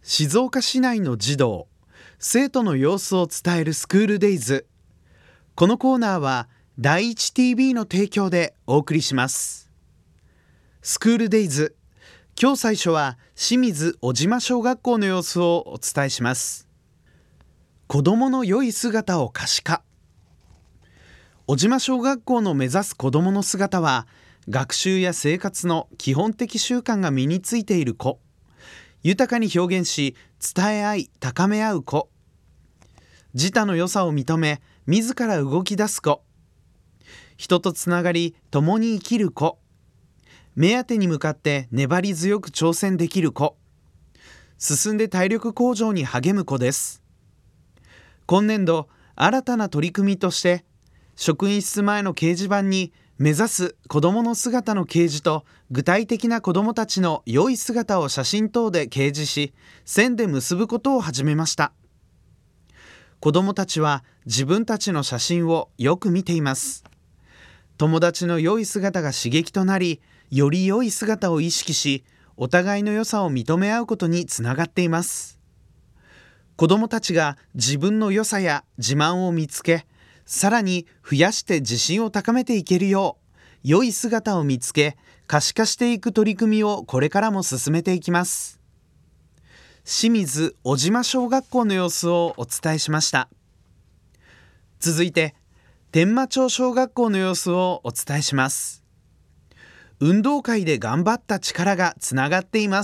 静岡市内の児童、生徒の様子を伝えるスクールデイズ。このコーナーは第一 TV の提供でお送りします。スクールデイズ、今日最初は清水小島小学校の様子をお伝えします。子どもの良い姿を可視化。小島小学校の目指す子どもの姿は、学習や生活の基本的習慣が身についている子、豊かに表現し伝え合い高め合う子、自他の良さを認め自ら動き出す子、人とつながり共に生きる子、目当てに向かって粘り強く挑戦できる子、進んで体力向上に励む子です。今年度新たな取り組みとして、職員室前の掲示板に目指す子どもの姿の掲示と具体的な子どもたちの良い姿を写真等で掲示し、線で結ぶことを始めました。子どもたちは自分たちの写真をよく見ています。友達の良い姿が刺激となり、より良い姿を意識し、お互いの良さを認め合うことにつながっています。子どもたちが自分の良さや自慢を見つけ、さらに増やして自信を高めていけるよう、良い姿を見つけ可視化していく取り組みをこれからも進めていきます。清水小島小学校の様子をお伝えしました。続いて天満町小学校の様子をお伝えします。運動会で頑張った力がつながっています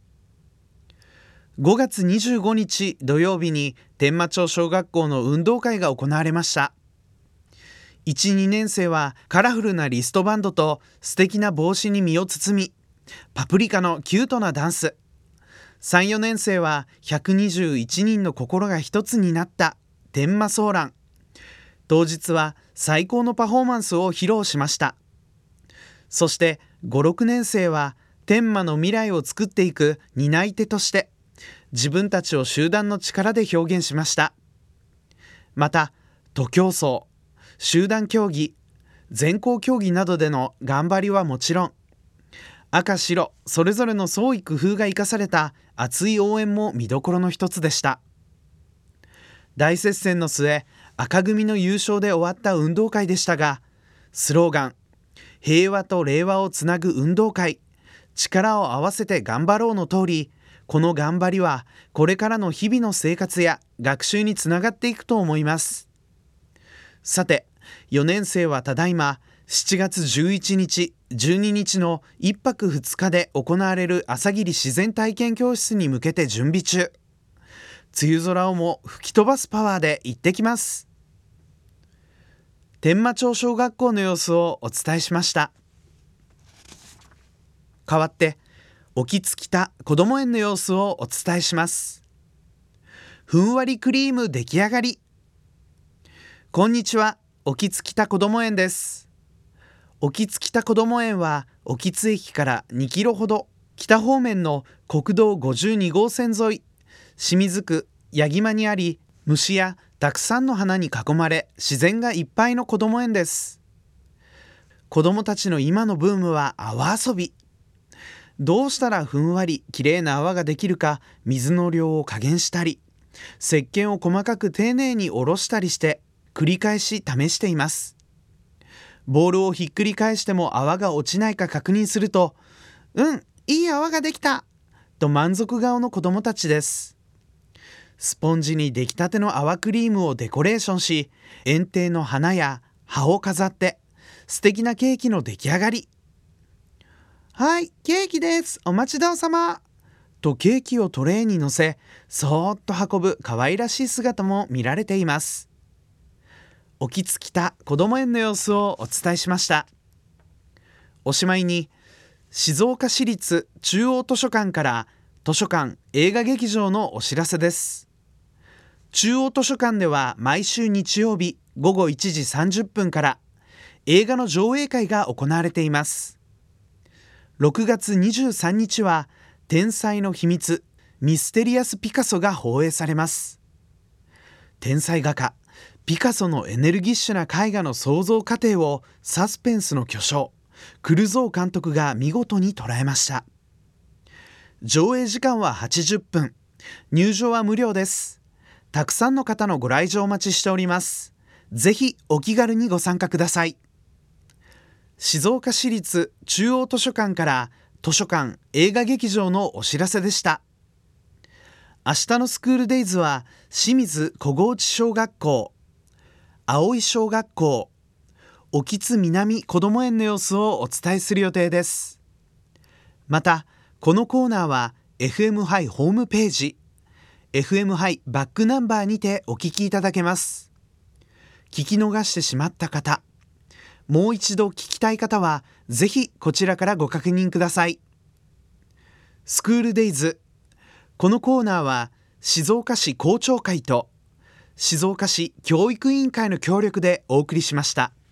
。5月25日土曜日に天満町小学校の運動会が行われました。1、2年生はカラフルなリストバンドと素敵な帽子に身を包み、パプリカのキュートなダンス。3、4年生は121人の心が一つになった天満ソーラン。当日は最高のパフォーマンスを披露しました。そして5、6年生は天満の未来を作っていく担い手として、自分たちを集団の力で表現しました。また、徒競走、集団競技、全校競技などでの頑張りはもちろん、赤白それぞれの創意工夫が生かされた熱い応援も見どころの一つでした。大接戦の末、赤組の優勝で終わった運動会でしたが、スローガン、平和と令和をつなぐ運動会、力を合わせて頑張ろうの通り、この頑張りはこれからの日々の生活や学習につながっていくと思います。さて、4年生はただいま7月11日、12日の1泊2日で行われる朝霧自然体験教室に向けて準備中。梅雨空をも吹き飛ばすパワーで行ってきます。天満町小学校の様子をお伝えしました。代わって沖津北こども園の様子をお伝えします。ふんわりクリーム出来上がり。こんにちは、沖津北こども園です。沖津北こども園は沖津駅から2キロほど北方面の国道52号線沿い、清水区八木間にあり、虫やたくさんの花に囲まれ自然がいっぱいのこども園です。子どもたちの今のブームは泡遊び。どうしたらふんわりきれいな泡ができるか、水の量を加減したり、石鹸を細かく丁寧におろしたりして繰り返し試しています。ボールをひっくり返しても泡が落ちないか確認すると、いい泡ができたと満足顔の子どもたちです。スポンジに出来たての泡クリームをデコレーションし、園庭の花や葉を飾って素敵なケーキの出来上がり。はい、ケーキです。お待ちどうさま。とケーキをトレーに乗せ、そーっと運ぶ可愛らしい姿も見られています。沖津北こども園の様子をお伝えしました。おしまいに、静岡市立中央図書館から図書館映画劇場のお知らせです。中央図書館では毎週日曜日午後1時30分から映画の上映会が行われています。6月23日は天才の秘密ミステリアス・ピカソが放映されます。天才画家ピカソのエネルギッシュな絵画の創造過程をサスペンスの巨匠クルゾー監督が見事に捉えました。上映時間は80分、 入場は無料です。たくさんの方のご来場お待ちしております。ぜひお気軽にご参加ください。静岡市立中央図書館から図書館映画劇場のお知らせでした。明日のスクールデイズは清水小河内小学校、葵小学校、興津南こども園の様子をお伝えする予定です。またこのコーナーは FM ハイホームページ、FM ハイバックナンバーにてお聞きいただけます。聞き逃してしまった方、もう一度聞きたい方はぜひこちらからご確認ください。スクールデイズ、このコーナーは静岡市校長会と静岡市教育委員会の協力でお送りしました。